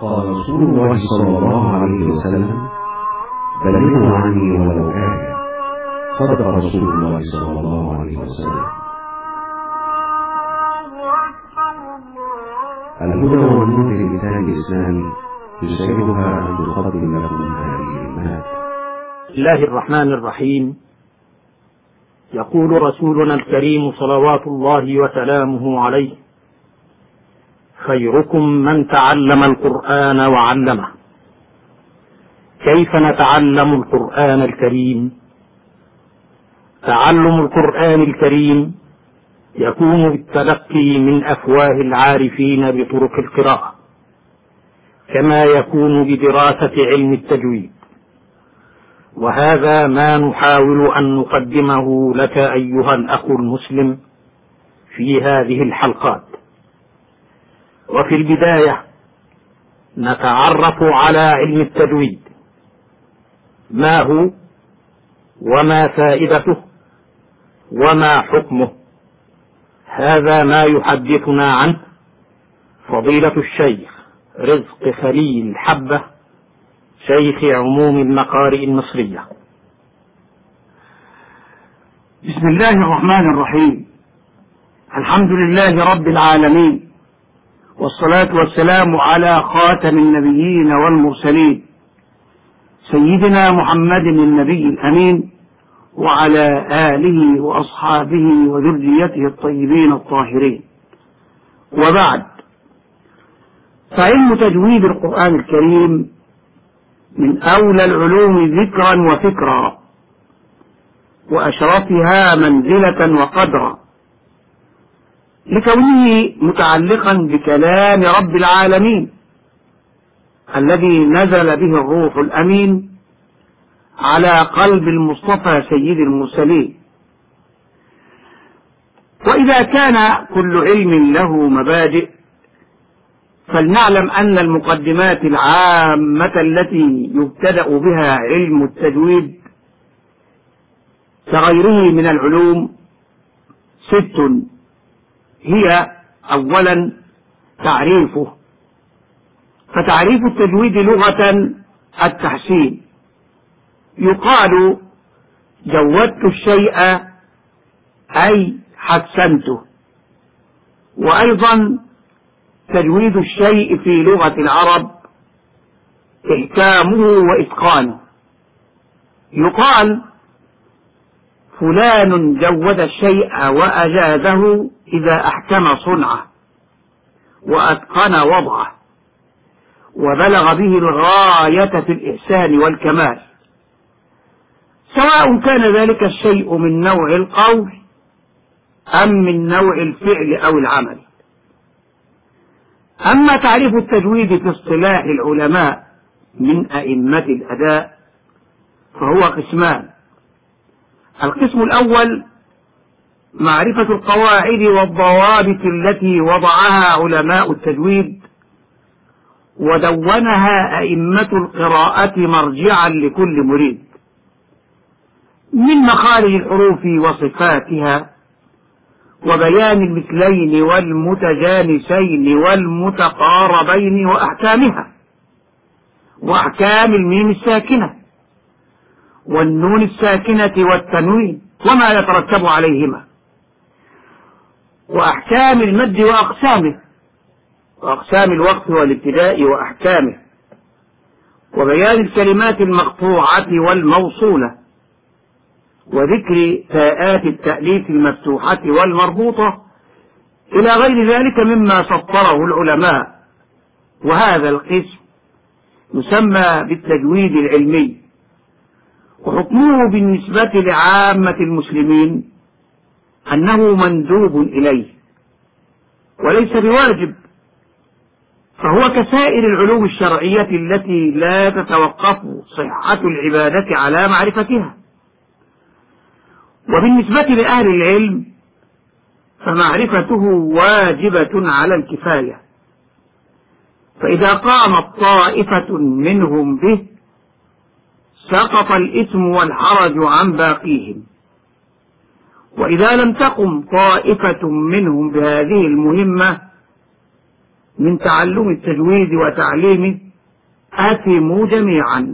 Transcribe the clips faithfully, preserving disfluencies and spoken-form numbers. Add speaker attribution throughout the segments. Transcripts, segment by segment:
Speaker 1: قال رسول الله صلى الله عليه وسلم: بلغوا عني ولو آية. صدق رسول الله صلى الله عليه وسلم. الهدى والنور لكتاب الإسلام يسعدها أن تقدم لكم هذه المادة.
Speaker 2: بسم الله الرحمن الرحيم. يقول رسولنا الكريم صلوات الله وسلامه عليه: خيركم من تعلم القرآن وعلمه. كيف نتعلم القرآن الكريم؟ تعلم القرآن الكريم يكون بالتلقي من أفواه العارفين بطرق القراءة، كما يكون بدراسة علم التجويد، وهذا ما نحاول أن نقدمه لك أيها الأخ المسلم في هذه الحلقات. وفي البداية نتعرف على علم التجويد، ما هو وما فائدته وما حكمه. هذا ما يحدثنا عنه فضيلة الشيخ رزق خليل حبة، شيخ عموم المقارئ المصرية.
Speaker 3: بسم الله الرحمن الرحيم. الحمد لله رب العالمين، والصلاة والسلام على خاتم النبيين والمرسلين سيدنا محمد النبي الأمين، وعلى آله وأصحابه وذريته الطيبين الطاهرين. وبعد، فعلم تجويد القرآن الكريم من أولى العلوم ذكرا وفكرا، وأشرفها منزلة وقدرا، لكونه متعلقا بكلام رب العالمين الذي نزل به الروح الأمين على قلب المصطفى سيد المرسلين. وإذا كان كل علم له مبادئ، فلنعلم أن المقدمات العامة التي يبتدأ بها علم التجويد كغيره من العلوم ست. هي: أولا تعريفه، فتعريف التجويد لغة التحسين. يقال جودت الشيء أي حسنته. وأيضا تجويد الشيء في لغة العرب إحكامه وإتقانه. يقال فلان جود الشيء وأجازه إذا أحكم صنعه وأتقن وضعه وبلغ به الغاية في الإحسان والكمال، سواء كان ذلك الشيء من نوع القول أم من نوع الفعل أو العمل. أما تعريف التجويد في اصطلاح العلماء من أئمة الأداء فهو قسمان. القسم الأول معرفة القواعد والضوابط التي وضعها علماء التجويد ودونها أئمة القراءة مرجعا لكل مريد، من مخارج الحروف وصفاتها، وبيان المثلين والمتجانسين والمتقاربين وأحكامها، وأحكام الميم الساكنة والنون الساكنة والتنوين وما يترتب عليهما، وأحكام المد وأقسامه، وأقسام الوقف والابتداء وأحكامه، وبيان الكلمات المقطوعة والموصولة، وذكر تاءات التأليف المفتوحة والمربوطة، إلى غير ذلك مما سطره العلماء. وهذا القسم يسمى بالتجويد العلمي، وحكمه بالنسبة لعامة المسلمين أنه مندوب إليه وليس بواجب، فهو كسائر العلوم الشرعية التي لا تتوقف صحة العبادة على معرفتها. وبالنسبة لأهل العلم فمعرفته واجبة على الكفاية، فإذا قامت طائفة منهم به سقط الإثم والحرج عن باقيهم، وإذا لم تقم طائفة منهم بهذه المهمة من تعلم التجويد وتعليمه آثموا جميعا.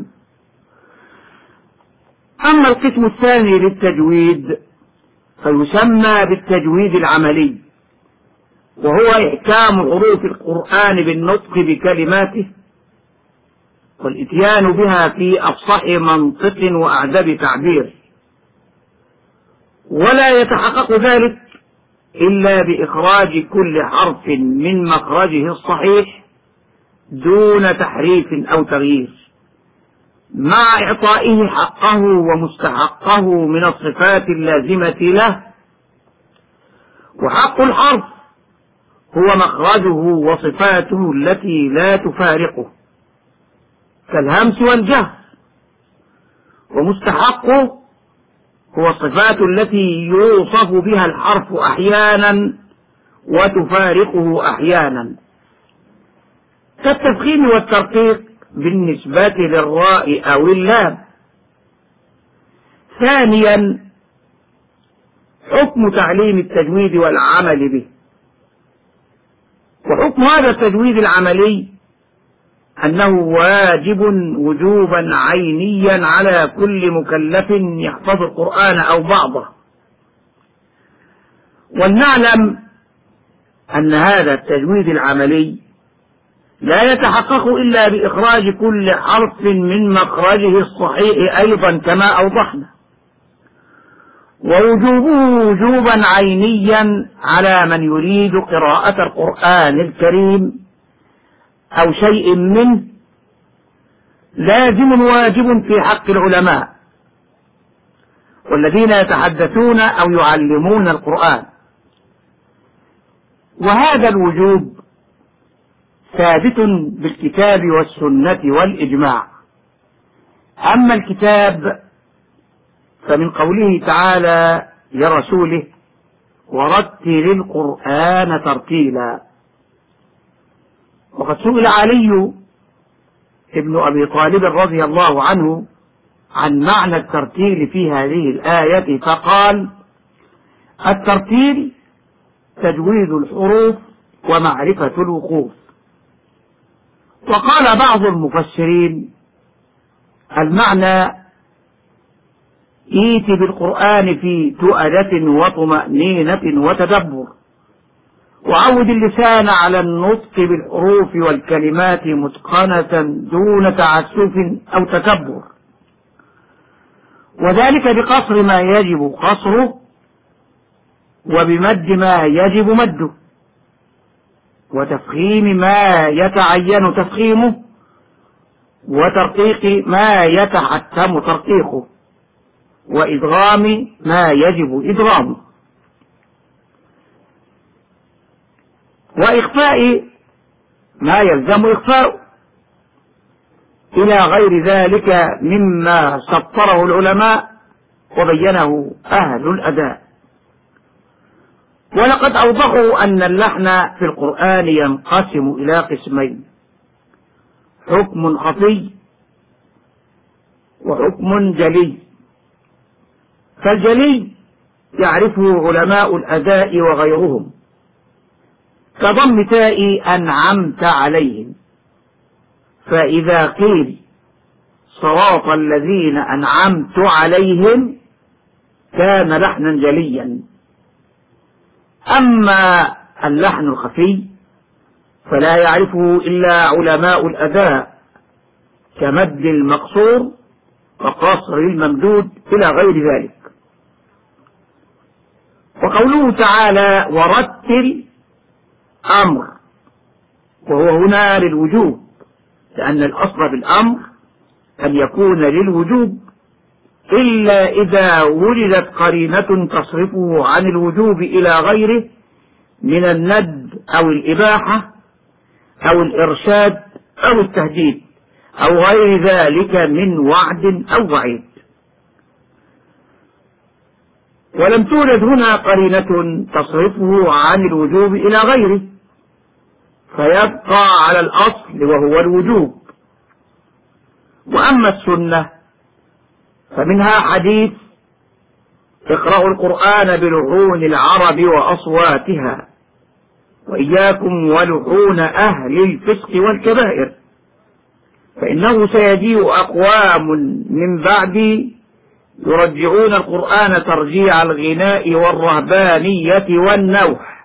Speaker 3: أما القسم الثاني للتجويد فيسمى بالتجويد العملي، وهو إحكام حروف القرآن بالنطق بكلماته والإتيان بها في أفصح منطق وأعذب تعبير، ولا يتحقق ذلك إلا بإخراج كل حرف من مخرجه الصحيح دون تحريف أو تغيير، مع إعطائه حقه ومستحقه من الصفات اللازمة له. وحق الحرف هو مخرجه وصفاته التي لا تفارقه كالهمس والجهر، ومستحقه هو الصفات التي يوصف بها الحرف أحيانا وتفارقه أحيانا، كالتفخيم والترقيق بالنسبة للراء أو اللام. ثانيا، حكم تعليم التجويد والعمل به. وحكم هذا التجويد العملي أنه واجب وجوبا عينيا على كل مكلف يحفظ القرآن أو بعضه. ولنعلم أن هذا التجويد العملي لا يتحقق إلا بإخراج كل حرف من مخرجه الصحيح أيضا كما أوضحنا، ووجوبه وجوبا عينيا على من يريد قراءة القرآن الكريم أو شيء منه، لازم واجب في حق العلماء والذين يتحدثون أو يعلمون القرآن. وهذا الوجوب ثابت بالكتاب والسنة والإجماع. أما الكتاب فمن قوله تعالى لرسوله: ورتل القرآن ترتيلا. وقد سئل علي ابن أبي طالب رضي الله عنه عن معنى الترتيل في هذه الآية فقال: الترتيل تجويد الحروف ومعرفة الوقوف. وقال بعض المفسرين: المعنى إيت بالقرآن في تؤدة وطمأنينة وتدبر، وعود اللسان على النطق بالحروف والكلمات متقنة دون تعسف أو تكبر، وذلك بقصر ما يجب قصره وبمد ما يجب مده، وتفخيم ما يتعين تفخيمه، وترقيق ما يتحتم ترقيقه، وإدغام ما يجب إدغامه، وإخفاء ما يلزم إخفاؤه، إلى غير ذلك مما سطره العلماء وبينه أهل الأداء. ولقد أوضحوا أن اللحن في القرآن ينقسم إلى قسمين: حكم خفي وحكم جلي. فالجلي يعرفه علماء الأداء وغيرهم، كضم تاء أنعمت عليهم، فإذا قيل صراط الذين أنعمت عليهم كان لحنا جليا. أما اللحن الخفي فلا يعرفه إلا علماء الأداء، كمد المقصور وقصر الممدود إلى غير ذلك. وقوله تعالى: ورتل أمر، وهو هنا للوجوب، لأن الأصل بالأمر أن يكون للوجوب إلا إذا وجدت قرينة تصرفه عن الوجوب إلى غيره من الند أو الإباحة أو الإرشاد أو التهديد أو غير ذلك من وعد أو وعيد. ولم توجد هنا قرينة تصرفه عن الوجوب إلى غيره، فيبقى على الأصل وهو الوجوب. وأما السنة فمنها حديث: اقرأوا القرآن بلحون العرب وأصواتها، وإياكم ولحون أهل الفسق والكبائر، فإنه سيجيء أقوام من بعدي يرجعون القرآن ترجيع الغناء والرهبانية والنوح،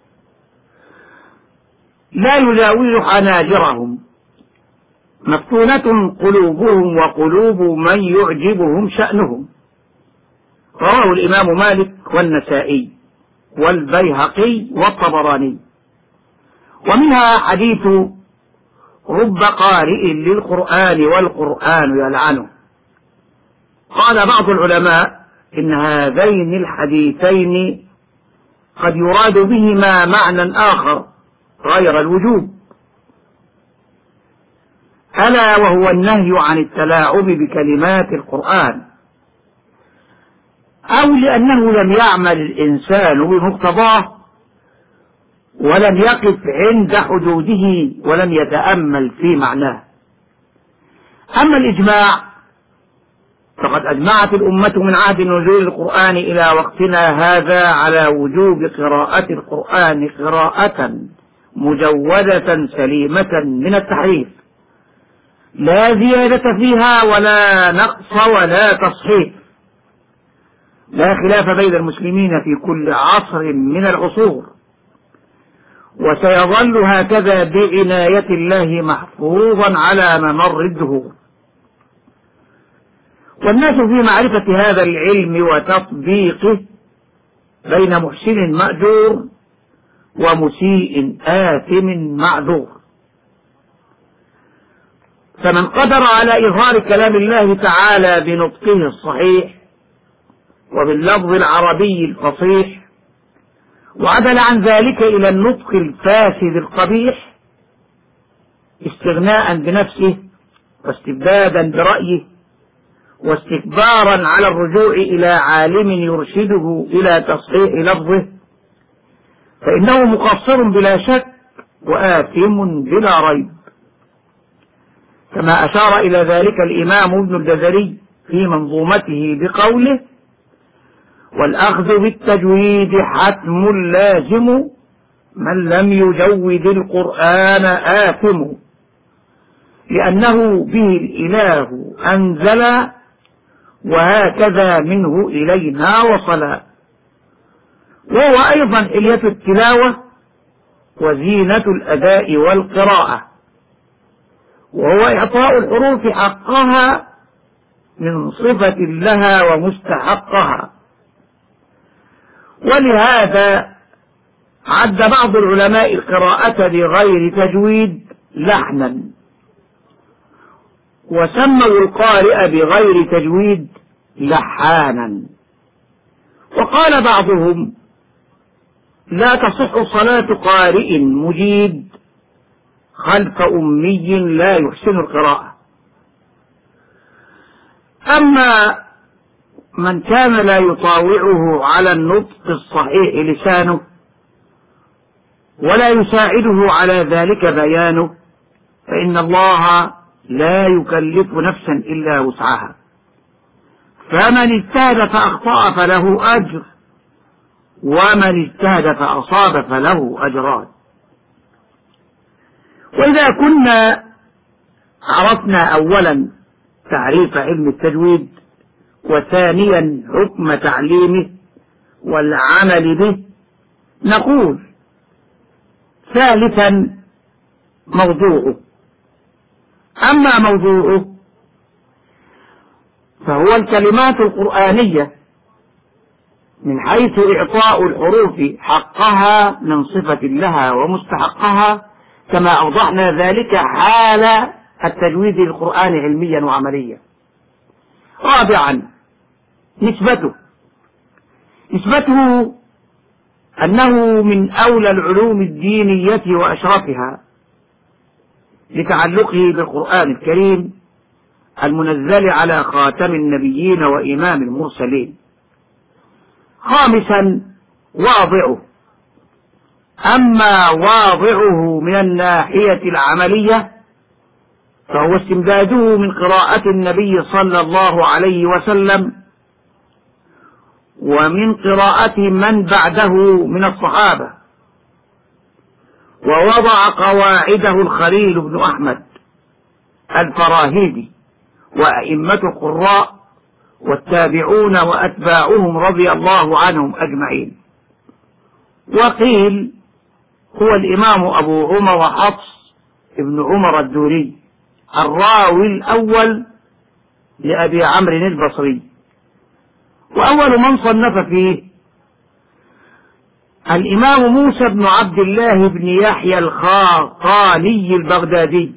Speaker 3: لا يجاوز حناجرهم، مفتونة قلوبهم وقلوب من يعجبهم شأنهم. رواه الإمام مالك والنسائي والبيهقي والطبراني. ومنها حديث رب قارئ للقرآن والقرآن يلعنه. قال بعض العلماء إن هذين الحديثين قد يراد بهما معنى آخر غير الوجوب، ألا وهو النهي عن التلاعب بكلمات القرآن، أو لأنه لم يعمل الإنسان بمقتضاه ولم يقف عند حدوده ولم يتأمل في معناه. أما الإجماع فقد أجمعت الأمة من عهد نزول القرآن إلى وقتنا هذا على وجوب قراءة القرآن قراءة مجودة سليمة من التحريف، لا زيادة فيها ولا نقص ولا تصحيف. لا خلاف بين المسلمين في كل عصر من العصور، وسيظل هكذا بعناية الله محفوظا على ممر الدهور. والناس في معرفة هذا العلم وتطبيقه بين محسن مأجور ومسيء آثم معذور. فمن قدر على إظهار كلام الله تعالى بنطقه الصحيح وباللفظ العربي الفصيح وعدل عن ذلك إلى النطق الفاسد القبيح استغناء بنفسه واستبدادا برأيه واستكبارا على الرجوع إلى عالم يرشده إلى تصحيح لفظه، فإنه مقصر بلا شك وآثم بلا ريب، كما أشار إلى ذلك الإمام ابن الجزري في منظومته بقوله: والأخذ بالتجويد حتم لازم من لم يجود القرآن آثم، لأنه به الإله أنزل وهكذا منه إلينا وصلا. وهو أيضا حلية التلاوة وزينة الأداء والقراءة، وهو إعطاء الحروف حقها من صفة لها ومستحقها. ولهذا عد بعض العلماء القراءة بغير تجويد لحنا، وسموا القارئ بغير تجويد لحانا. وقال بعضهم: لا تصح صلاة قارئ مجيد خلف أمي لا يحسن القراءة. أما من كان لا يطاوعه على النطق الصحيح لسانه ولا يساعده على ذلك بيانه، فإن الله لا يكلف نفسا إلا وسعها، فمن اجتهد فأخطأ فله أجر، ومن اجتهد فأصاب فله أجران. وإذا كنا عرفنا أولا تعريف علم التجويد، وثانيا حكم تعليمه والعمل به، نقول ثالثا موضوعه. أما موضوعه فهو الكلمات القرآنية من حيث إعطاء الحروف حقها من صفة لها ومستحقها، كما أوضحنا ذلك حال التجويد القرآن علميا وعمليا. رابعا نسبته. نسبته أنه من أولى العلوم الدينية وأشرفها لتعلقه بالقرآن الكريم المنزل على خاتم النبيين وإمام المرسلين. خامسا واضعه. أما واضعه من الناحية العملية فهو استمداده من قراءة النبي صلى الله عليه وسلم ومن قراءة من بعده من الصحابة، ووضع قواعده الخليل بن أحمد الفراهيدي وأئمة القراء والتابعون وأتباعهم رضي الله عنهم أجمعين. وقيل هو الإمام أبو عمر حفص ابن عمر الدوري الراوي الأول لأبي عمرو البصري، وأول من صنف فيه الإمام موسى بن عبد الله بن يحيى الخاقاني البغدادي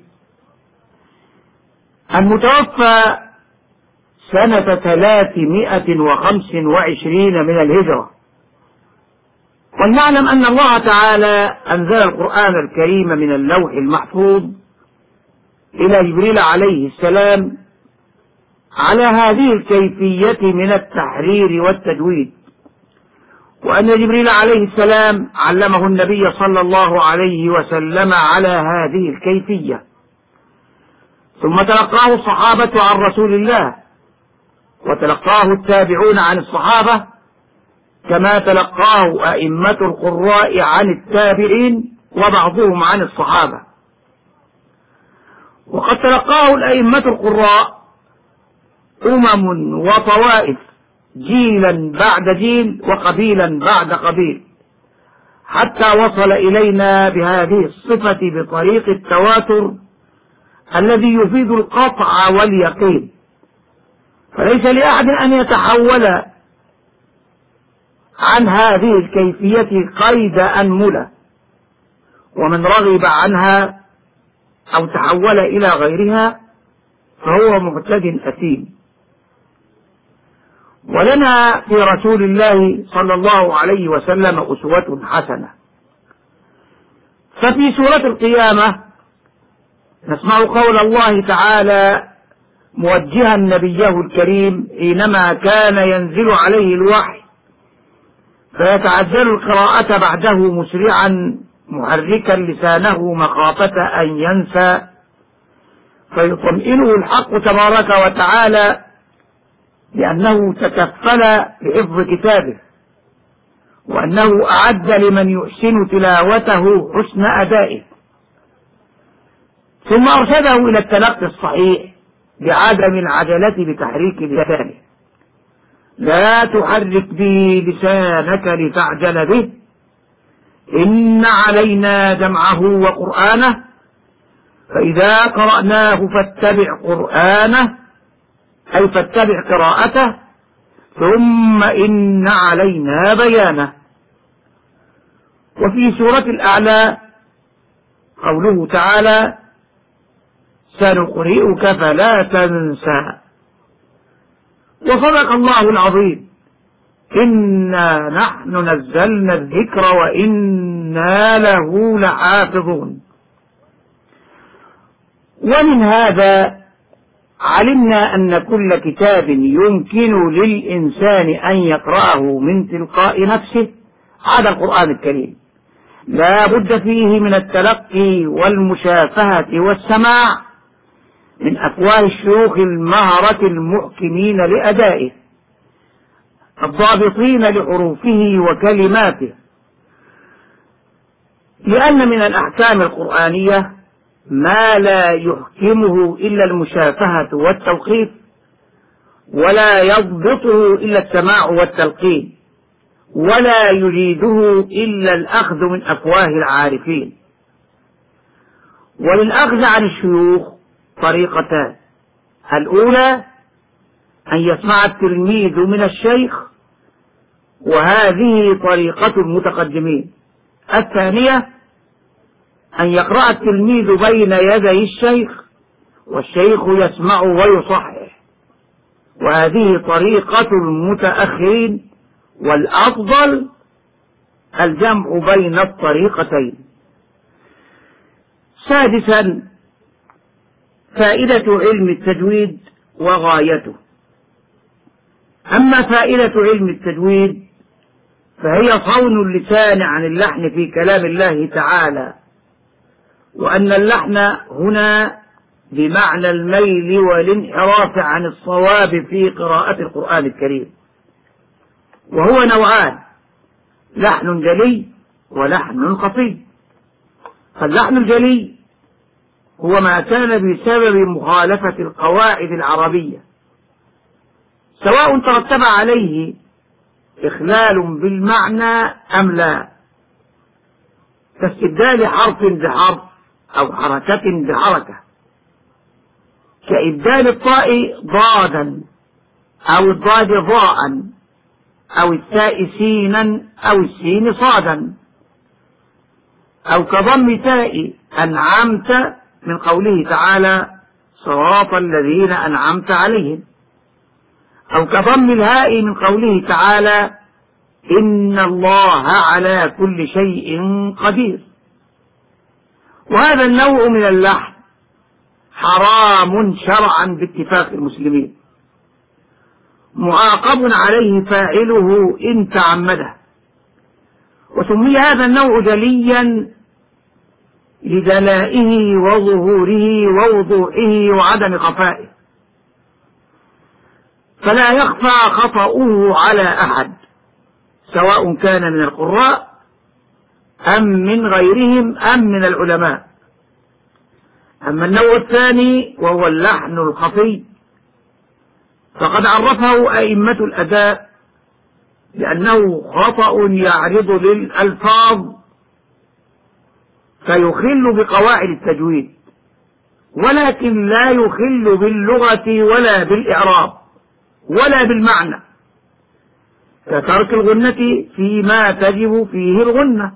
Speaker 3: المتوفى سنة ثلاثمائة وخمس وعشرين من الهجرة. ولنعلم أن الله تعالى أنزل القرآن الكريم من اللوح المحفوظ إلى جبريل عليه السلام على هذه الكيفية من التحرير والتجويد، وأن جبريل عليه السلام علمه النبي صلى الله عليه وسلم على هذه الكيفية، ثم تلقاه الصحابة عن رسول الله، وتلقاه التابعون عن الصحابة، كما تلقاه أئمة القراء عن التابعين وبعضهم عن الصحابة. وقد تلقاه الأئمة القراء أمم وطوائف جيلا بعد جيل وقبيلا بعد قبيل، حتى وصل إلينا بهذه الصفة بطريق التواتر الذي يفيد القطع واليقين، فليس لأحد أن يتحول عن هذه الكيفية قيد أنملة، ومن رغب عنها أو تحول إلى غيرها فهو معتد أثيم. ولنا في رسول الله صلى الله عليه وسلم أسوة حسنة. ففي سورة القيامة نسمع قول الله تعالى موجها نبيه الكريم حينما كان ينزل عليه الوحي فيتعجل القراءة بعده مسرعا محركا لسانه مخافة أن ينسى، فيطمئنه الحق تبارك وتعالى لأنه تكفل بحفظ كتابه، وأنه أعد لمن يحسن تلاوته حسن أدائه، ثم أرشده إلى التلقي الصحيح بعدم العجلة بتحريك لسانه. لا تحرك به لسانك لتعجل به، إن علينا جمعه وقرآنه، فإذا قرأناه فاتبع قرآنه، أي فاتبع قراءته، ثم إن علينا بيانه. وفي سورة الأعلى قوله تعالى سنقرئك فلا تنسى. وصدق الله العظيم، إنا نحن نزلنا الذكر وإنا له لحافظون. ومن هذا علمنا أن كل كتاب يمكن للإنسان أن يقرأه من تلقاء نفسه عدا القرآن الكريم، لا بد فيه من التلقي والمشافهة والسماع من أفواه الشيوخ المهرة المحكمين لأدائه الضابطين لحروفه وكلماته، لأن من الأحكام القرآنية ما لا يحكمه إلا المشافهة والتوقيف، ولا يضبطه إلا السماع والتلقين، ولا يجيده إلا الأخذ من أفواه العارفين. وللأخذ عن الشيوخ طريقتان: الأولى أن يسمع التلميذ من الشيخ، وهذه طريقة المتقدمين. الثانية أن يقرأ التلميذ بين يدي الشيخ والشيخ يسمع ويصحح، وهذه طريقة المتأخرين، والأفضل الجمع بين الطريقتين. سادسا فائدة علم التجويد وغايته. أما فائدة علم التجويد فهي صون اللسان عن اللحن في كلام الله تعالى، وأن اللحن هنا بمعنى الميل والانحراف عن الصواب في قراءة القرآن الكريم، وهو نوعان: لحن جلي ولحن خفي. فاللحن الجلي هو ما كان بسبب مخالفة القواعد العربية، سواء ترتب عليه إخلال بالمعنى أم لا، كاستبدال حرف بحرف أو حركة بحركة، كإبدال الطاء ضادا أو الضاد ضاء أو التاء سينا أو السين صادا، أو كضم تاء أنعمت من قوله تعالى صراط الذين أنعمت عليهم، أو كضم الهاء من قوله تعالى إن الله على كل شيء قدير. وهذا النوع من اللحن حرام شرعا باتفاق المسلمين، معاقب عليه فاعله إن تعمده، وسمي هذا النوع جليا لدلائه وظهوره ووضوحه وعدم خفائه، فلا يخفى خطأه على أحد سواء كان من القراء أم من غيرهم أم من العلماء. أما النوع الثاني وهو اللحن الخفي فقد عرفه أئمة الأداء لأنه خطأ يعرض للألفاظ فيخل بقواعد التجويد، ولكن لا يخل باللغة ولا بالإعراب ولا بالمعنى، كترك الغنة فيما تجب فيه الغنة،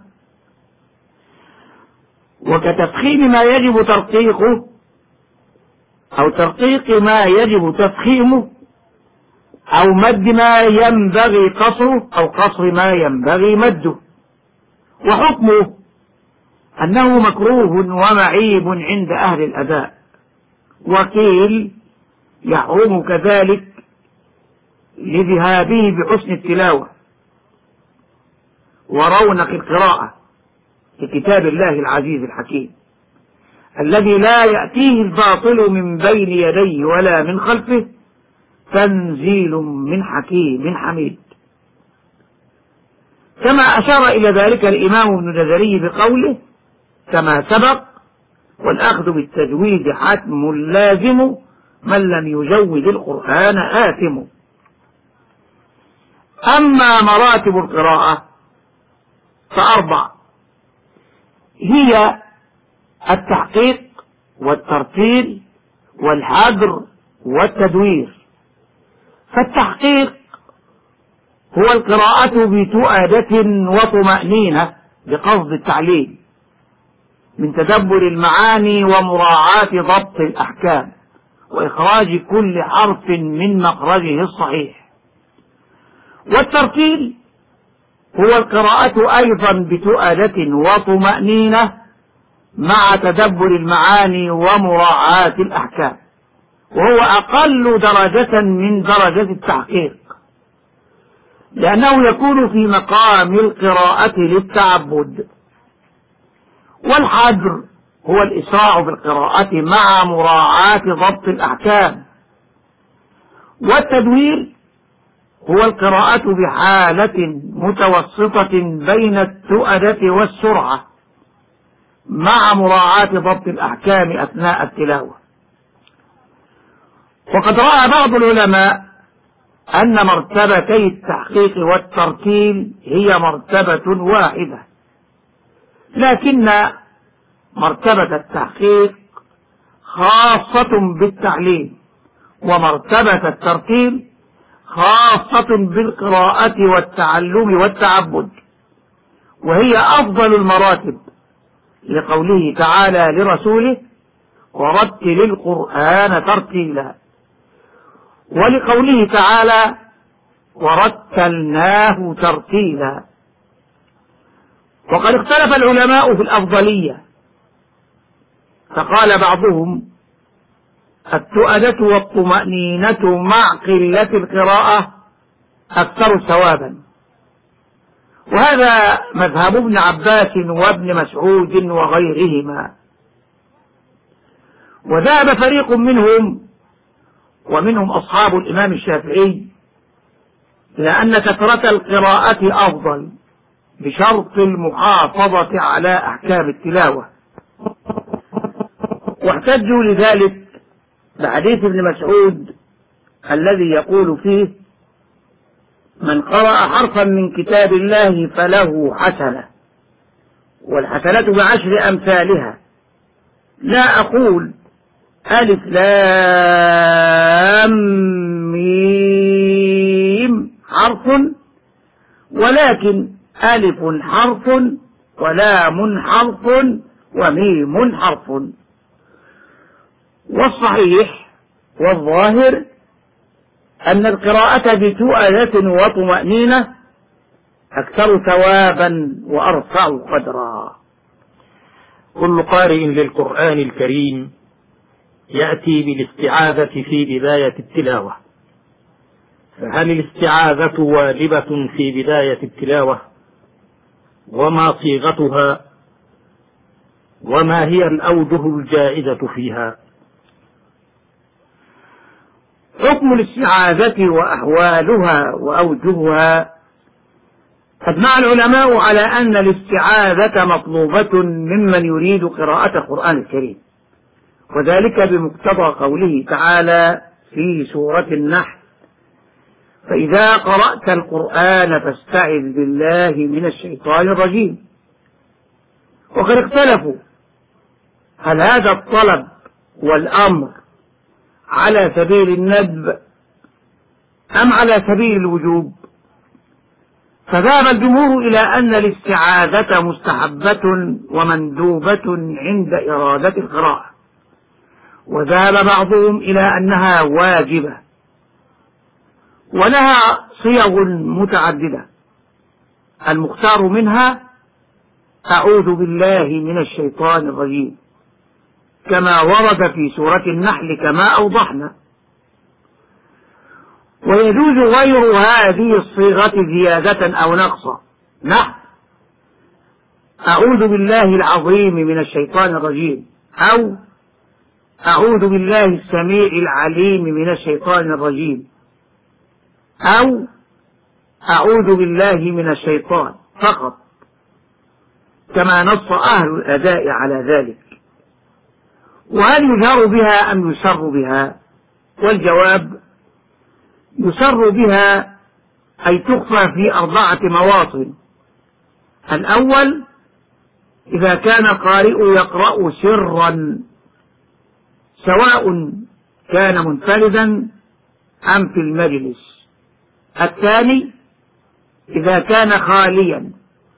Speaker 3: وكتفخيم ما يجب ترقيقه أو ترقيق ما يجب تفخيمه، أو مد ما ينبغي قصره أو قصر ما ينبغي مده. وحكمه أنه مكروه ومعيب عند أهل الأداء، وقيل يحرم كذلك لذهابه بحسن التلاوة ورونق القراءة في كتاب الله العزيز الحكيم الذي لا يأتيه الباطل من بين يديه ولا من خلفه، تنزيل من حكيم حميد. كما أشار إلى ذلك الإمام ابن جزري بقوله كما سبق والأخذ بالتجويد حتم لازم من لم يجود القرآن آثم. أما مراتب القراءة فأربع، هي التحقيق والترتيل والحذر والتدوير. فالتحقيق هو القراءة بتؤدة وطمأنينة بقصد التعليل من تدبر المعاني ومراعاة ضبط الأحكام وإخراج كل حرف من مخرجه الصحيح. والترتيل هو القراءة أيضا بتؤدة وطمأنينة مع تدبر المعاني ومراعاة الأحكام، وهو أقل درجة من درجة التحقيق، لأنه يكون في مقام القراءة للتعبد. والحذر هو الإسراع بالقراءة مع مراعاة ضبط الأحكام. والتدوير هو القراءة بحالة متوسطة بين التؤدة والسرعة مع مراعاة ضبط الأحكام أثناء التلاوة. وقد رأى بعض العلماء أن مرتبتي التحقيق والترتيل هي مرتبة واحدة، لكن مرتبة التحقيق خاصة بالتعليم، ومرتبة الترتيل خاصة بالقراءة والتعلم والتعبد، وهي أفضل المراتب لقوله تعالى لرسوله ورتل القرآن ترتيلا، ولقوله تعالى ورتلناه ترتيلا. وقد اختلف العلماء في الأفضلية، فقال بعضهم التؤدة والطمأنينة مع قلة القراءة أكثر ثوابا، وهذا مذهب ابن عباس وابن مسعود وغيرهما. وذهب فريق منهم ومنهم أصحاب الإمام الشافعي إلى أن كثرة القراءة أفضل بشرط المحافظة على أحكام التلاوة، واحتجوا لذلك بحديث ابن مسعود الذي يقول فيه: من قرأ حرفا من كتاب الله فله حسنة، والحسنة بعشر أمثالها، لا أقول ألف لام ميم حرف، ولكن ألف حرف ولام حرف وميم حرف. والصحيح والظاهر أن القراءة بتؤدة وطمأنينة أكثر ثوابا وأرفع قدرا.
Speaker 2: كل قارئ للقرآن الكريم يأتي بالاستعاذة في بداية التلاوة، فهل الاستعاذة واجبة في بداية التلاوة؟ وما صيغتها؟ وما هي الأوجه الجائزة فيها؟
Speaker 3: حكم الاستعاذة وأحوالها وأوجهها: أجمع العلماء على أن الاستعاذة مطلوبة ممن يريد قراءة القرآن الكريم، وذلك بمقتضى قوله تعالى في سورة النحل: فإذا قرأت القرآن فاستعذ بالله من الشيطان الرجيم. وقد اختلفوا هل هذا الطلب والأمر على سبيل الندب أم على سبيل الوجوب، فذهب الجمهور إلى أن الاستعاذة مستحبة ومندوبة عند إرادة القراءة، وذهب بعضهم إلى أنها واجبة، ولها صيغ متعددة، المختار منها أعوذ بالله من الشيطان الرجيم، كما ورد في سورة النحل كما أوضحنا. ويجوز غير هذه الصيغة زيادة أو نقصا، نحو أعوذ بالله العظيم من الشيطان الرجيم، أو أعوذ بالله السميع العليم من الشيطان الرجيم، أو أعوذ بالله من الشيطان فقط، كما نص أهل الأداء على ذلك. وهل يجهر بها أم يسر بها؟ والجواب: يسر بها، أي تخفى في أربعة مواطن. الأول: إذا كان القارئ يقرأ سرا، سواء كان منفردا أم في المجلس. الثاني: إذا كان خاليا،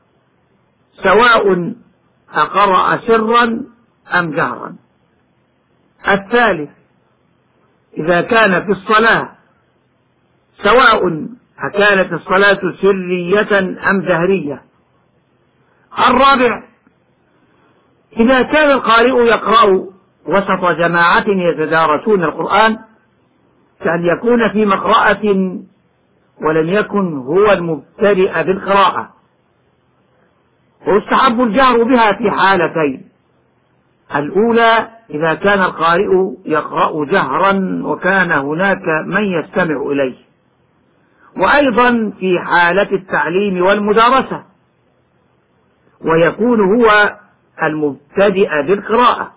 Speaker 3: سواء أقرأ سرا أم جهرا. الثالث: إذا كان في الصلاة، سواء أكانت الصلاة سرية أم جهرية. الرابع: إذا كان القارئ يقرأ وسط جماعة يتدارسون القرآن، كأن يكون في مقرأة ولم يكن هو المبتدئ بالقراءة. ويستحب الجهر بها في حالتين: الأولى إذا كان القارئ يقرأ جهرا وكان هناك من يستمع إليه، وأيضا في حالة التعليم والمدارسة ويكون هو المبتدئ بالقراءة.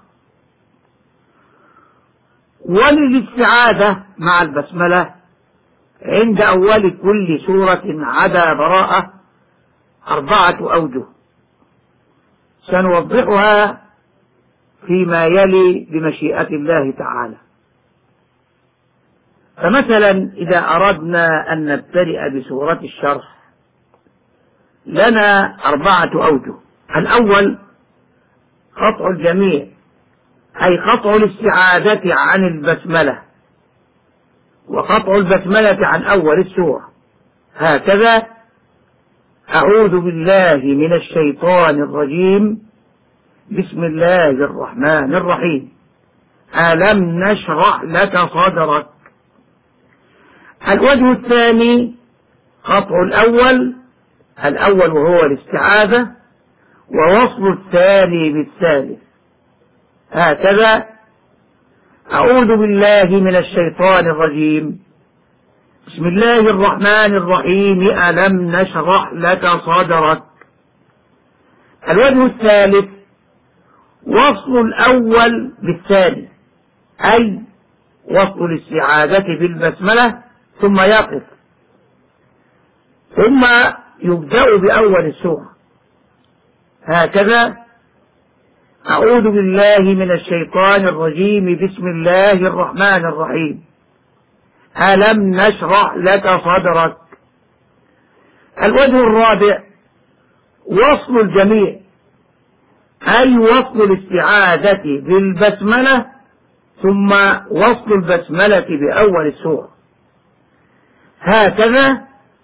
Speaker 3: وللاستعاذة مع البسملة عند أول كل سورة عدا براءة أربعة أوجه، سنوضحها فيما يلي بمشيئة الله تعالى. فمثلا إذا أردنا أن نبتدئ بسورة الشرح لنا أربعة أوجه: الأول قطع الجميع، أي قطع الاستعاذة عن البسملة، وقطع البسملة عن أول السورة، هكذا: أعوذ بالله من الشيطان الرجيم، بسم الله الرحمن الرحيم، ألم نشرح لك صدرك. الوجه الثاني قطع الأول، الأول وهو الاستعاذة، ووصل الثاني بالثالث، هكذا: أعوذ بالله من الشيطان الرجيم، بسم الله الرحمن الرحيم، ألم نشرح لك صدرك. الوجه الثالث وصل الأول بالثاني، أي وصل الاستعاذة في البسملة ثم يقف، ثم يبدأ بأول السورة. هكذا: أعوذ بالله من الشيطان الرجيم، بسم الله الرحمن الرحيم، ألم نشرح لك صدرك. الوجه الرابع: وصل الجميع، أي وصل الاستعاذة بالبسملة ثم وصل البسملة بأول السورة. هكذا: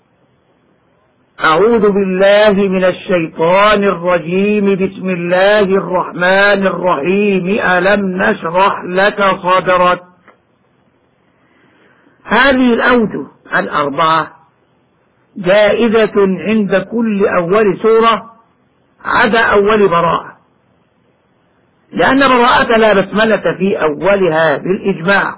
Speaker 3: أعوذ بالله من الشيطان الرجيم، بسم الله الرحمن الرحيم، ألم نشرح لك صدرك. هذه الأوجه الأربعة جائزة عند كل أول سورة عدا أول براءة، لأن براءة لا بسملة في أولها بالإجماع.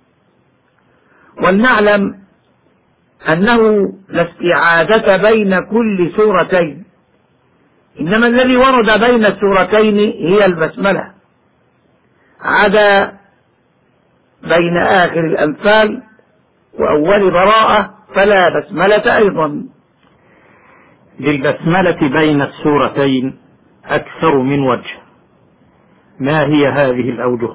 Speaker 3: ولنعلم أنه لا استعاذة بين كل سورتين، إنما الذي ورد بين السورتين هي البسملة، عدا بين آخر الأنفال وأول براءة فلا بسملة أيضا.
Speaker 2: للبسملة بين السورتين أكثر من وجه. ما هي هذه الأوجه؟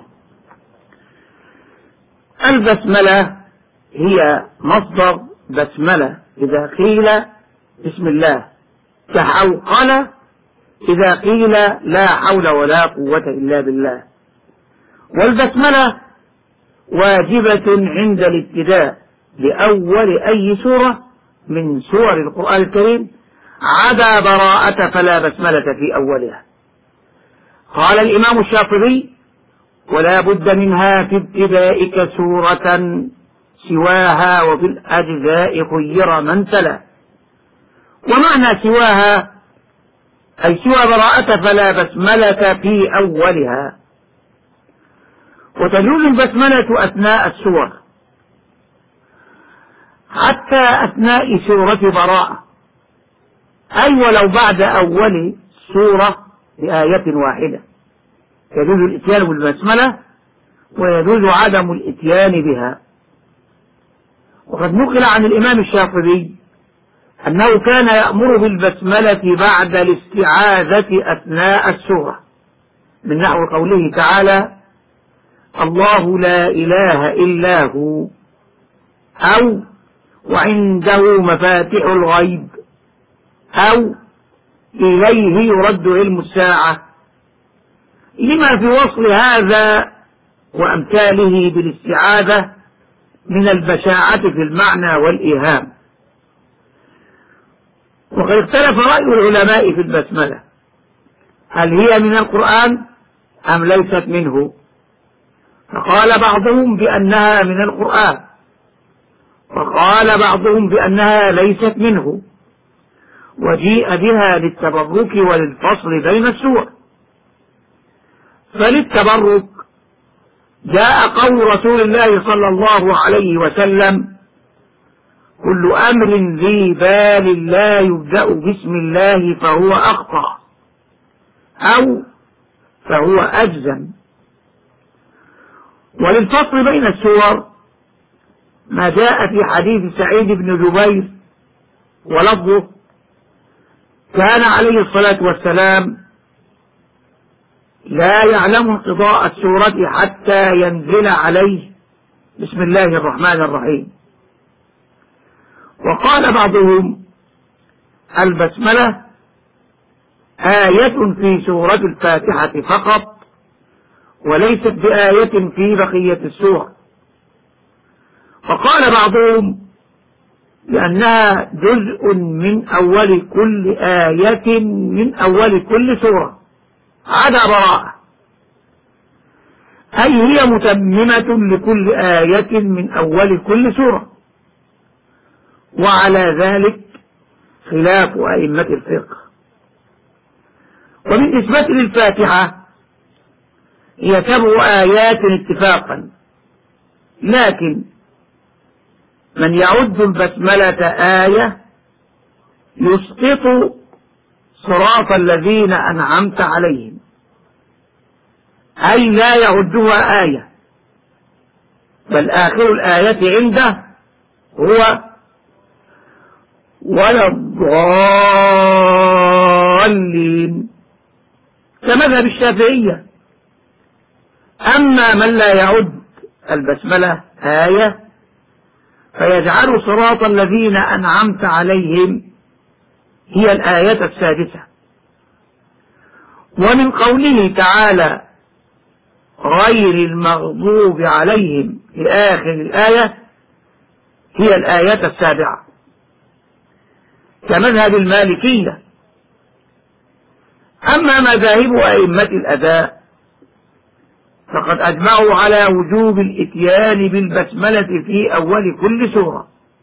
Speaker 3: البسملة هي مصدر بسملة إذا قيل بسم الله، كحوقلة إذا قيل لا حول ولا قوة إلا بالله. والبسملة واجبة عند الابتداء لأول أي سورة من سور القرآن الكريم عدا براءة فلا بسملة في أولها. قال الإمام الشاطبي: ولا بد منها في ابتدائك سورة سواها وفي الأجزاء خير من تلا. ومعنى سواها أي سوى براءة فلا بسملة في أولها. وتجوز البسملة أثناء السور حتى أثناء سورة براءة، أي ولو بعد أول سورة بآية واحدة يجوز الإتيان بالبسملة ويجوز عدم الإتيان بها. وقد نقل عن الإمام الشاطبي أنه كان يأمر بالبسملة بعد الاستعاذة أثناء السورة، من نحو قوله تعالى: الله لا إله إلا هو، أو وعنده مفاتح الغيب، أو إليه يرد علم الساعة، لما في وصل هذا وأمثاله بالاستعاذة من البشاعة في المعنى والإيهام. وقد اختلف رأي العلماء في البسملة، هل هي من القرآن أم ليست منه؟ فقال بعضهم بأنها من القرآن، وقال بعضهم بأنها ليست منه، وجيء بها للتبرك وللفصل بين السور. فللتبرك جاء قول رسول الله صلى الله عليه وسلم: كل أمر ذي بال لا يبدأ بسم الله فهو أخطأ، أو فهو أجزم. وللفصل بين السور ما جاء في حديث سعيد بن جبير ولفظه: كان عليه الصلاة والسلام لا يعلم انقضاء السورة حتى ينزل عليه بسم الله الرحمن الرحيم. وقال بعضهم: البسملة آية في سورة الفاتحة فقط، وليست بآية في بقية السورة. وقال بعضهم: لأنها جزء من أول كل آية من أول كل سورة عدا براءة، أي هي متممة لكل آية من أول كل سورة. وعلى ذلك خلاف أئمة الفقه. وبالنسبة للفاتحة هي سبع آيات اتفاقا، لكن من يعد البسملة آية يسقط صراط الذين أنعمت عليهم، أي لا يعدها آية، بل آخر الآية عنده هو ولا الضالين كمذهب الشافعية. أما من لا يعد البسملة آية فيجعل صراط الذين أنعمت عليهم هي الآية السادسة. ومن قوله تعالى غير المغضوب عليهم في آخر الآية هي الآية السابعة كمذهب المالكية. أما مذاهب أئمة الأداء فقد أجمعوا على وجوب الإتيان بالبسملة في أول كل سورة،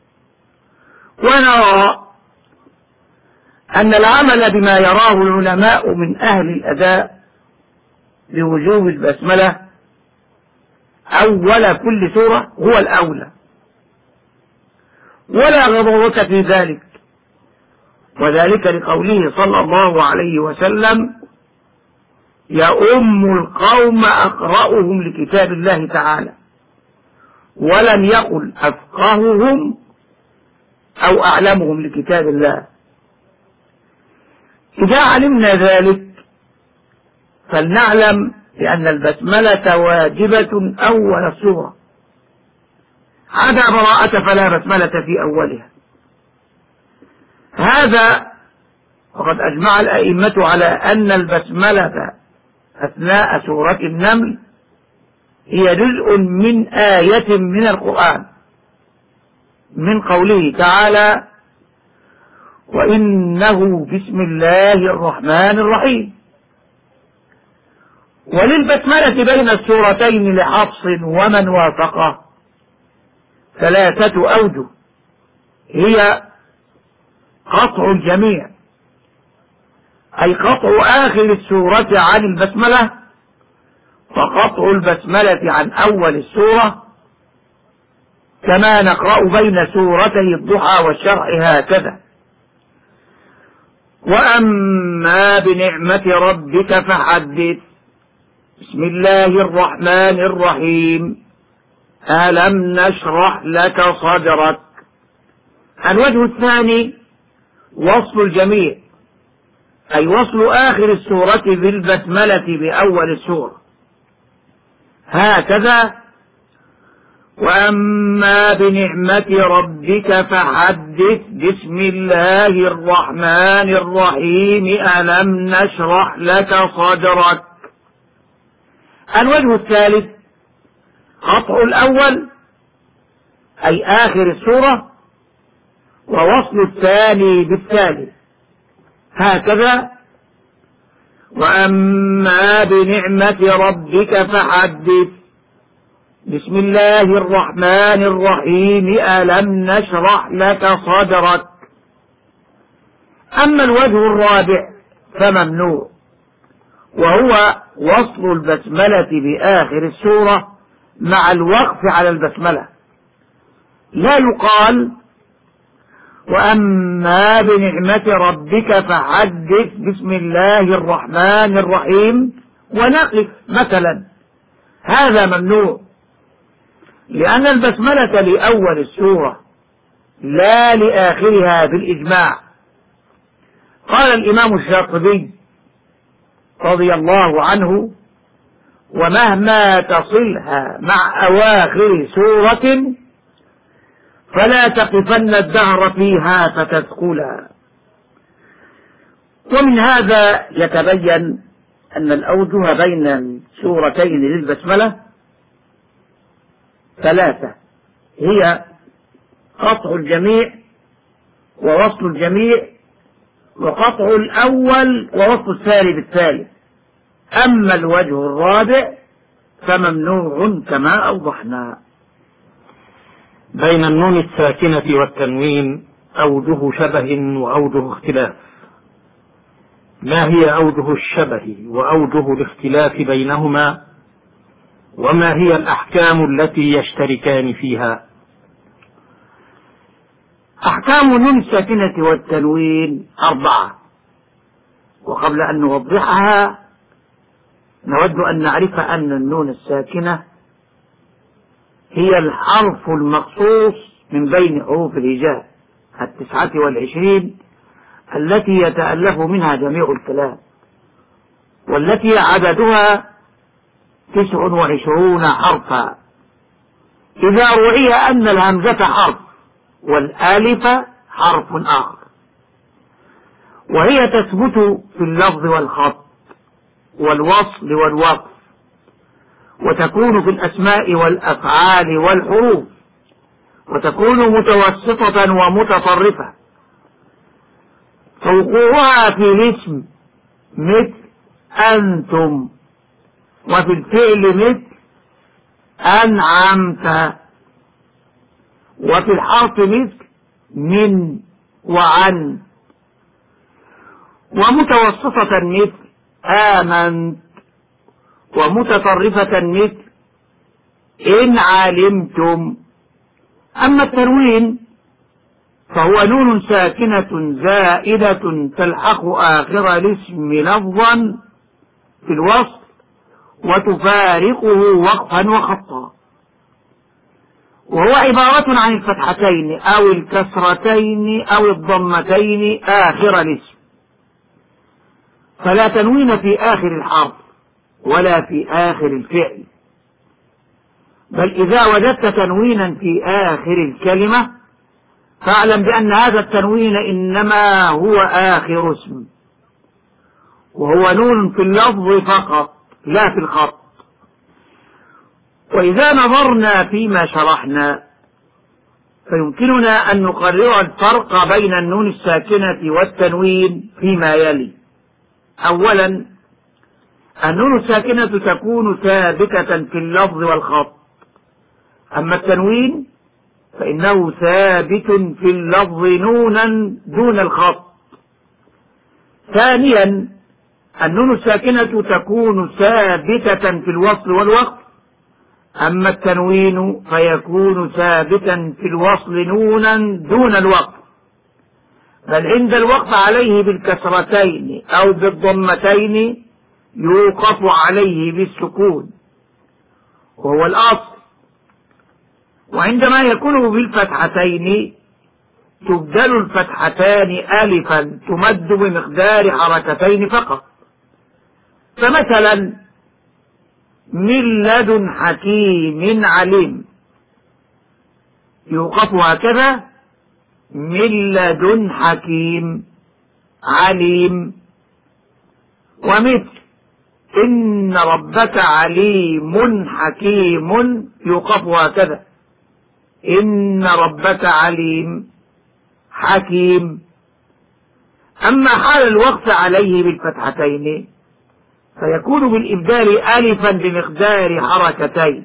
Speaker 3: ونرى أن العمل بما يراه العلماء من أهل الأداء بوجوب البسملة أول كل سورة هو الأولى، ولا غضوة في ذلك، وذلك لقوله صلى الله عليه وسلم يؤم القوم أقرأهم لكتاب الله تعالى، ولم يقل أفقههم أو أعلمهم لكتاب الله. إذا علمنا ذلك فلنعلم بأن البسملة واجبة أول السورة، عدا براءة فلا بسملة في أولها. هذا وقد أجمع الأئمة على أن البسملة أثناء سورة النمل هي جزء من آية من القرآن، من قوله تعالى وإنه بسم الله الرحمن الرحيم. وللبسملة بين السورتين لحفص ومن وافقه ثلاثة أوجه، هي قطع الجميع، أي قطع آخر السورة عن البسملة، وقطع البسملة عن أول السورة، كما نقرأ بين سورتي الضحى والشرع هكذا. وأما بنعمة ربك فحدث بسم الله الرحمن الرحيم ألم نشرح لك صدرك. الوجه الثاني وصل الجميع، أي وصل آخر السورة بالبسملة بأول السورة هكذا وأما بنعمة ربك فحدث بسم الله الرحمن الرحيم ألم نشرح لك صدرك. الوجه الثالث قطع الأول أي آخر السورة، ووصل الثاني بالثالث هكذا وأما بنعمة ربك فحدث بسم الله الرحمن الرحيم ألم نشرح لك صدرك. أما الوجه الرابع فممنوع، وهو وصل البسملة بآخر السورة مع الوقف على البسملة، لا يقال وأما بنعمة ربك فحدث بسم الله الرحمن الرحيم ونقف مثلا، هذا ممنوع، لأن البسملة لأول السورة لا لآخرها بالإجماع. قال الإمام الشاطبي رضي الله عنه ومهما تصلها مع أواخر سورة فلا تقفن الدهر فيها فتثقلا. ومن هذا يتبين أن الأوجه بين السورتين للبسملة ثلاثة، هي قطع الجميع ووصل الجميع وقطع الأول ووصل الثاني بالثالث. أما الوجه الرابع فممنوع كما أوضحنا.
Speaker 2: بين النون الساكنة والتنوين أوجه شبه وأوجه اختلاف. ما هي أوجه الشبه وأوجه الاختلاف بينهما، وما هي الأحكام التي يشتركان فيها؟
Speaker 3: أحكام النون الساكنة والتنوين أربعة، وقبل أن نوضحها نود أن نعرف أن النون الساكنة هي الحرف المخصوص من بين حروف الهجاء التسعة والعشرين التي يتألف منها جميع الكلام، والتي عددها تسع وعشرون حرفا، إذا روعي أن الهمزة حرف والآلف حرف آخر، وهي تثبت في اللفظ والخط والوصل والوقف، وتكون في الأسماء والأفعال والحروف، وتكون متوسطة ومتطرفة. فوقوعها في الاسم مثل أنتم، وفي الفعل مثل أنعمت، وفي الحرف مثل من وعن، ومتوسطة مثل آمنت، ومتطرفة مثل إن علمتم. أما التنوين فهو نون ساكنة زائدة تلحق آخر الاسم لفظا في الوصل وتفارقه وقفا وخطا، وهو عبارة عن الفتحتين أو الكسرتين أو الضمتين آخر الاسم، فلا تنوين في آخر الحرف ولا في آخر الفعل، بل إذا وجدت تنوينا في آخر الكلمة فاعلم بأن هذا التنوين إنما هو آخر اسم، وهو نون في اللفظ فقط لا في الخط. وإذا نظرنا فيما شرحنا فيمكننا أن نقرر الفرق بين النون الساكنة والتنوين فيما يلي. أولا، النون الساكنة تكون ثابتة في اللفظ والخط، أما التنوين فإنه ثابت في اللفظ نونا دون الخط. ثانيا، النون الساكنة تكون ثابتة في الوصل والوقف، أما التنوين فيكون ثابتا في الوصل نونا دون الوقف، بل عند الوقف عليه بالكسرتين أو بالضمتين يوقف عليه بالسكون وهو الأصل، وعندما يكون بالفتحتين تبدل الفتحتان ألفا تمد بمقدار حركتين فقط. فمثلا من لدن حكيم عليم يوقف هكذا من لدن حكيم عليم. ومثل إن ربك عليم حكيم يوقف هكذا إن ربك عليم حكيم. أما حال الوقف عليه بالفتحتين فيكون بالإبدال ألفا بمقدار حركتين.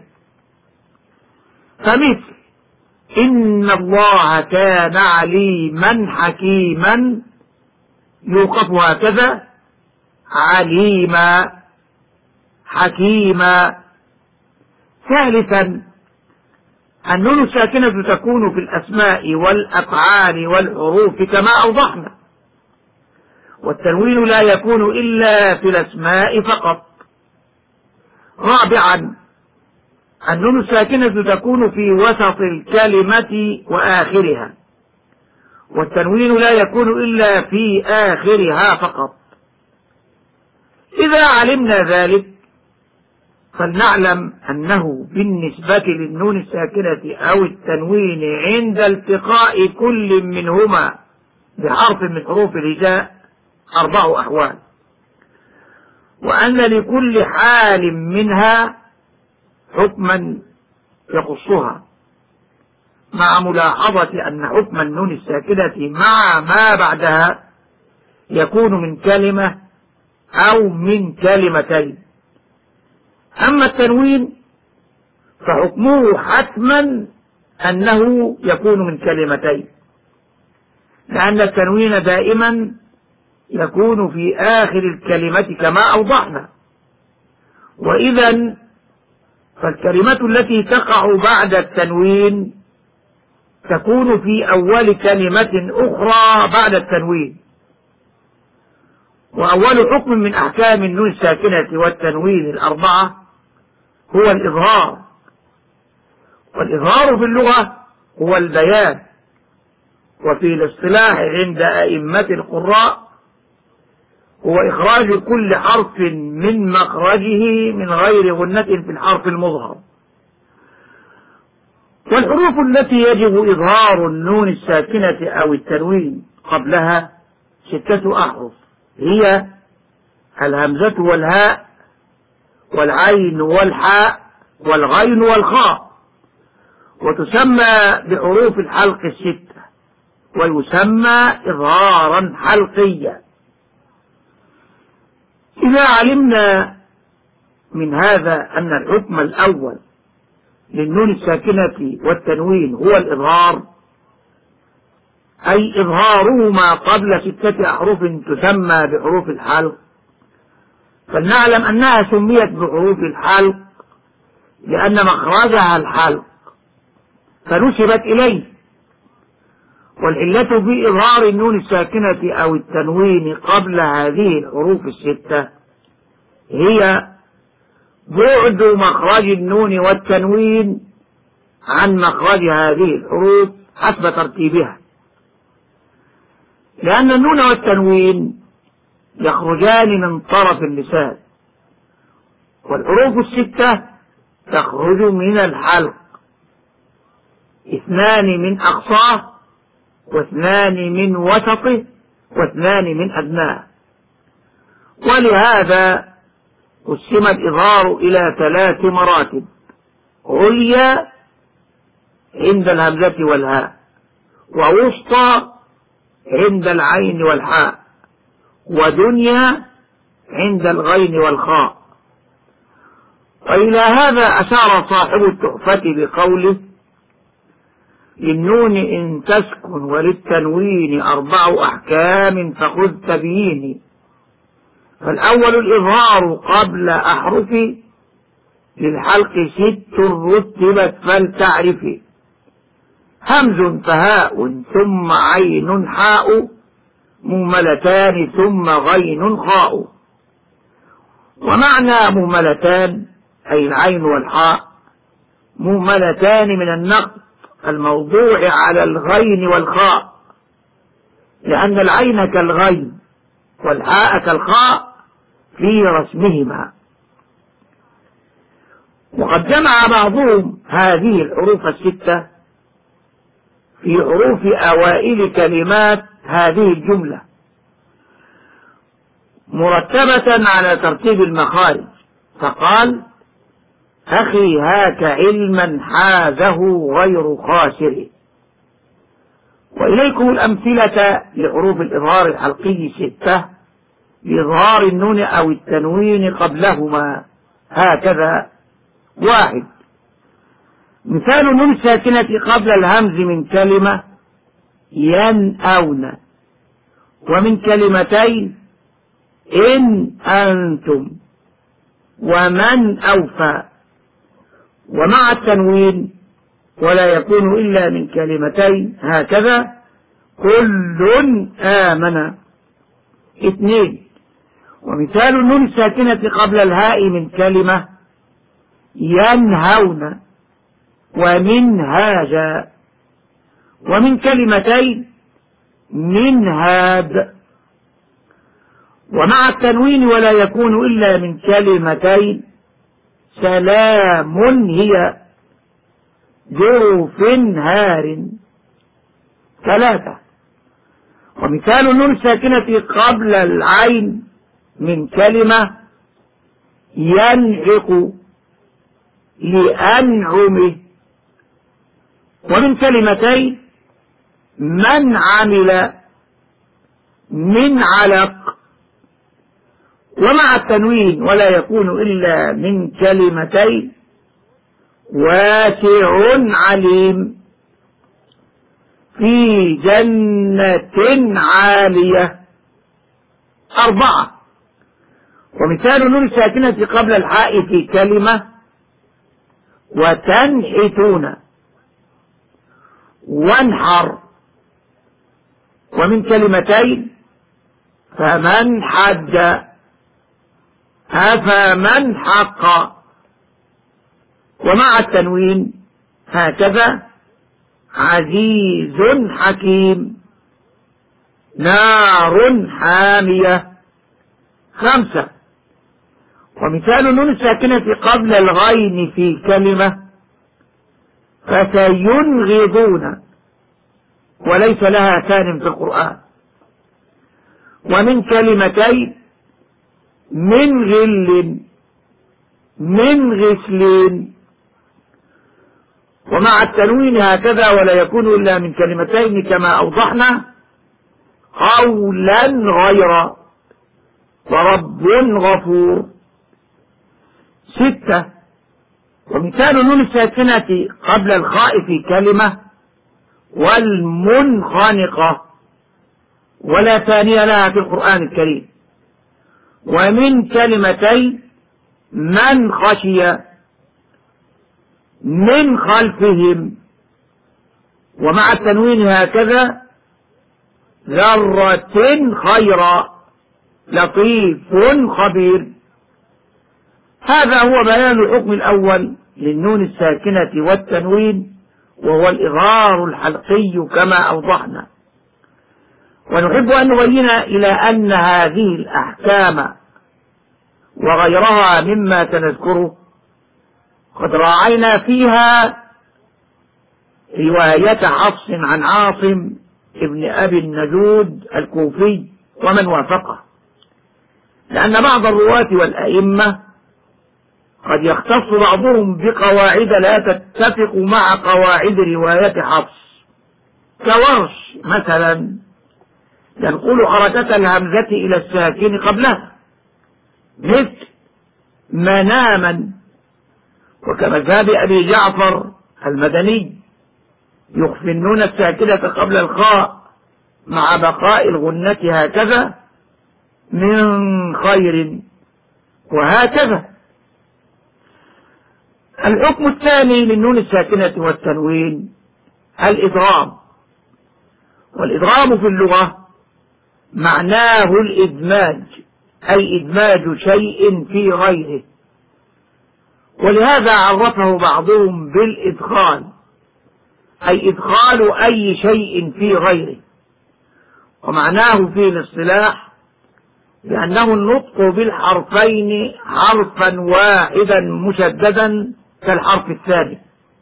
Speaker 3: فمثل إن الله كان عليما حكيما يوقف هكذا عليما حكيما. ثالثا، النون الساكنة تكون في الأسماء والأفعال والحروف كما أوضحنا، والتنوين لا يكون إلا في الأسماء فقط. رابعا، النون الساكنة تكون في وسط الكلمة وآخرها، والتنوين لا يكون إلا في آخرها فقط. إذا علمنا ذلك فلنعلم أنه بالنسبة للنون الساكنة أو التنوين عند التقاء كل منهما بحرف من حروف الهجاء أربع أحوال، وأن لكل حال منها حكما يخصها، مع ملاحظة أن حكم النون الساكنة مع ما بعدها يكون من كلمة أو من كلمتين. أما التنوين فحكمه حتما أنه يكون من كلمتين، لأن التنوين دائما يكون في آخر الكلمة كما أوضحنا. وإذا فالكلمة التي تقع بعد التنوين تكون في أول كلمة أخرى بعد التنوين، وأول حكم من أحكام النون الساكنة والتنوين الأربعة هو الإظهار. والإظهار في اللغة هو البيان، وفي الاصطلاح عند أئمة القراء هو إخراج كل حرف من مخرجه من غير غنة في الحرف المظهر. والحروف التي يجب إظهار النون الساكنة أو التنوين قبلها ستة أحرف، هي الهمزة والهاء والعين والحاء والغين والخاء، وتسمى بحروف الحلق الستة، ويسمى إظهارا حلقيا. إذا علمنا من هذا أن الحكم الأول للنون الساكنة والتنوين هو الإظهار، أي إظهارهما قبل ستة أحرف تسمى بحروف الحلق، فلنعلم أنها سميت بحروف الحلق لأن مخرجها الحلق فنسبت إليه. والعلة في إظهار النون الساكنة أو التنوين قبل هذه الحروف الستة هي بعد مخرج النون والتنوين عن مخرج هذه الحروف حسب ترتيبها، لأن النون والتنوين يخرجان من طرف اللسان، والحروف الستة تخرج من الحلق، اثنان من أقصاه واثنان من وسطه واثنان من أدناه. ولهذا قسم الإظهار إلى ثلاث مراتب: عليا عند الهمزة والهاء، ووسطى عند العين والحاء، ودنيا عند الغين والخاء. وإلى هذا أشار صاحب التحفة بقوله: للنون إن تسكن وللتنوين أربع أحكام فخذ تبييني. فالأول الإظهار قبل أحرف، للحلق ست رتبت فلتعرفي: همز فهاء ثم عين حاء، مهملتان ثم غين خاء. ومعنى مهملتان أي العين والحاء مهملتان من النقط الموضوع على الغين والخاء، لأن العين كالغين والحاء كالخاء في رسمهما. وقد جمع بعضهم هذه الحروف الستة في حروف أوائل كلمات هذه الجملة مرتبة على ترتيب المخارج، فقال: أخي هاك علما حازه غير خاسر. وإليكم الأمثلة لحروف الإظهار الحلقي ستة لإظهار النون أو التنوين قبلهما هكذا: واحد، مثال النون الساكنة قبل الهمز من كلمة ينأون، ومن كلمتين إن أنتم ومن أوفى. ومع التنوين ولا يكون إلا من كلمتين هكذا: كل آمن. اثنين، ومثال النون الساكنة قبل الهاء من كلمة ينهون ومنهاجا، ومن كلمتين منهاد. ومع التنوين ولا يكون إلا من كلمتين: سلام هي جوف هار. ثلاثة، ومثال النون الساكنة قبل العين من كلمة ينعق لأنعمه، ومن كلمتين من عمل من علق. ومع التنوين ولا يكون إلا من كلمتين: واسع عليم في جنة عالية. أربعة، ومثال النون الساكنة قبل الحاء في كلمة وتنحتون وانحر، ومن كلمتين فمن حج أفمن حق. ومع التنوين هكذا عزيز حكيم، نار حامية. خمسة، ومثال النون الساكنة قبل الغين في كلمة فسينغضون، وليس لها ثان في القرآن. ومن كلمتين من غل من غسل. ومع التنوين هكذا ولا يكون إلا من كلمتين كما أوضحنا، قولا غير ورب غفور. ستة، ومثال النون الساكنة قبل الخاء في كلمة والمنخنقة، ولا ثانية لها في القرآن الكريم. ومن كلمتين من خشي من خلفهم. ومع التنوين هكذا ذرة خيرا لطيف خبير. هذا هو بيان الحكم الأول للنون الساكنة والتنوين، وهو الإظهار الحلقي كما أوضحنا. ونحب أن نبين إلى أن هذه الأحكام وغيرها مما سنذكره قد راعينا فيها رواية حفص عن عاصم ابن أبي النجود الكوفي ومن وافقه، لأن بعض الرواة والأئمة قد يختص بعضهم بقواعد لا تتفق مع قواعد رواية حفص، كورش مثلا ينقل حركة الهمزة إلى الساكن قبلها مثل مناما، وكمذهب أبي جعفر المدني يخفي النون الساكنة قبل الخاء مع بقاء الغنة هكذا من خير، وهكذا. الحكم الثاني للنون الساكنة والتنوين الإدغام. والإدغام في اللغة معناه الإدماج، أي إدماج شيء في غيره، ولهذا عرفه بعضهم بالإدخال، أي إدخال أي شيء في غيره. ومعناه في الاصطلاح لأنه النطق بالحرفين حرفا واحدا مشددا كالحرف الثاني.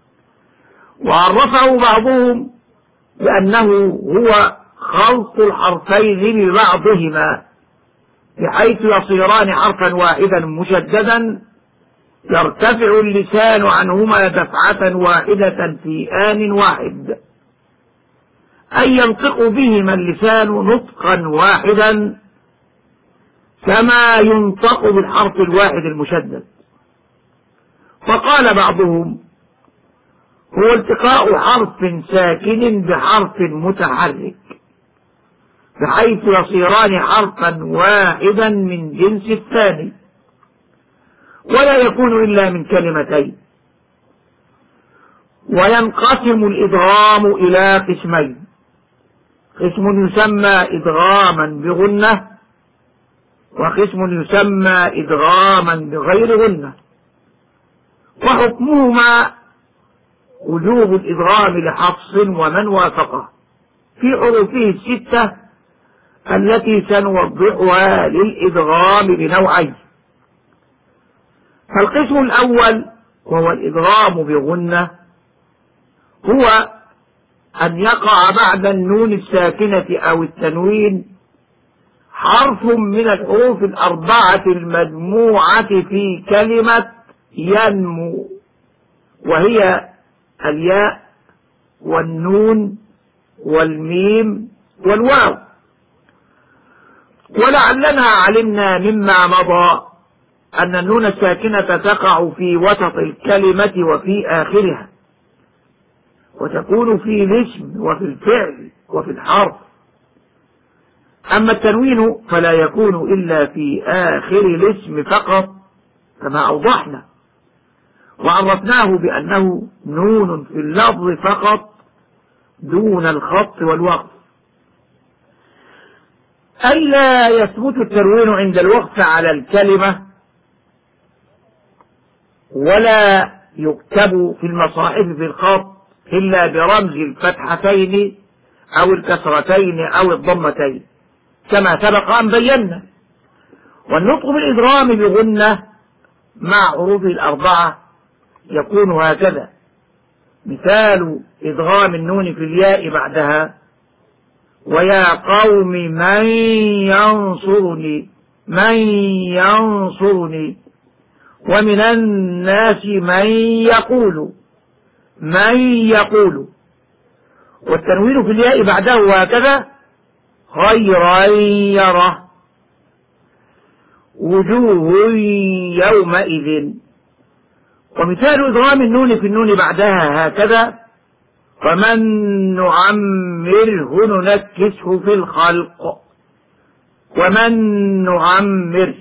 Speaker 3: وعرفه بعضهم بأنه هو خلط الحرفين ببعضهما بحيث يصيران حرفا واحدا مشددا يرتفع اللسان عنهما دفعة واحدة في آن واحد، أي ينطق بهما اللسان نطقا واحدا كما ينطق بالحرف الواحد المشدد. فقال بعضهم هو التقاء حرف ساكن بحرف متحرك بحيث يصيران حرفا واحدا من جنس الثاني، ولا يكون إلا من كلمتين. وينقسم الإدغام إلى قسمين، قسم يسمى إدغاما بغنة، وقسم يسمى إدغاما بغير غنة. وحكمهما وجوب الإدغام لحفص ومن وافقه في حروفه الستة التي سنوضحها للإدغام بنوعين. فالقسم الأول وهو الإدغام بغنة هو أن يقع بعد النون الساكنة أو التنوين حرف من الحروف الأربعة المجموعة في كلمة ينمو، وهي الياء والنون والميم والواو. ولعلنا علمنا مما مضى أن النون الساكنة تقع في وسط الكلمة وفي آخرها، وتكون في الاسم وفي الفعل وفي الحرف. أما التنوين فلا يكون إلا في آخر الاسم فقط كما أوضحنا، وعرفناه بأنه نون في اللفظ فقط دون الخط والوقف. أي لا يثبت التنوين عند الوقف على الكلمة ولا يكتب في المصاحف في الخط إلا برمز الفتحتين أو الكسرتين أو الضمتين كما سبق أن بينا. والنطق بالإدغام بغنة مع حروف الأربعة يكون هكذا: مثال إدغام النون في الياء بعدها: ويا قوم من ينصرني من ينصرني ومن الناس من يقول من يقول. والتنوين في الياء بعده هكذا: خيرا يره وجوه يومئذ. ومثال إدغام النون في النون بعدها هكذا: ومن نعمره ننكسه في الخلق ومن نعمر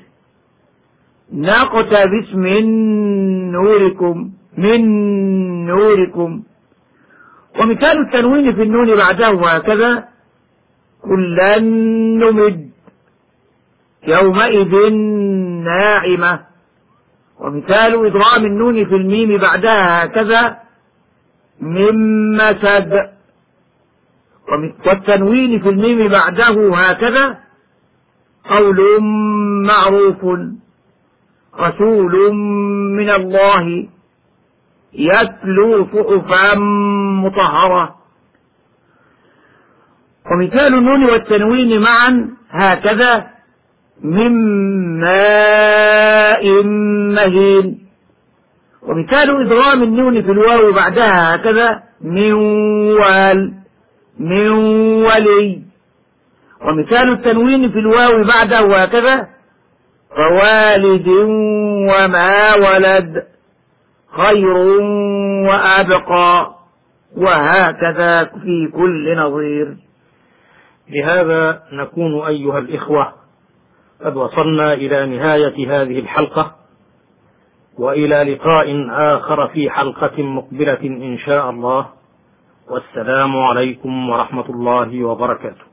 Speaker 3: نقتبس من نوركم من نوركم. ومثال التنوين في النون بعده هكذا: كلا نمد يومئذ ناعمة. ومثال إدغام النون في الميم بعدها هكذا: من مسد. والتنوين في الميم بعده هكذا: قول معروف رسول من الله يتلو صحفا مطهرة. ومثال النون والتنوين معا هكذا: من ماء مهين. ومثال إدغام النون في الواو بعدها هكذا: من وال من ولي. ومثال التنوين في الواو بعده هكذا: فوالد وما ولد خير وأبقى. وهكذا في كل نظير.
Speaker 2: بهذا نكون أيها الإخوة قد وصلنا إلى نهاية هذه الحلقة، وإلى لقاء آخر في حلقة مقبلة إن شاء الله، والسلام عليكم ورحمة الله وبركاته.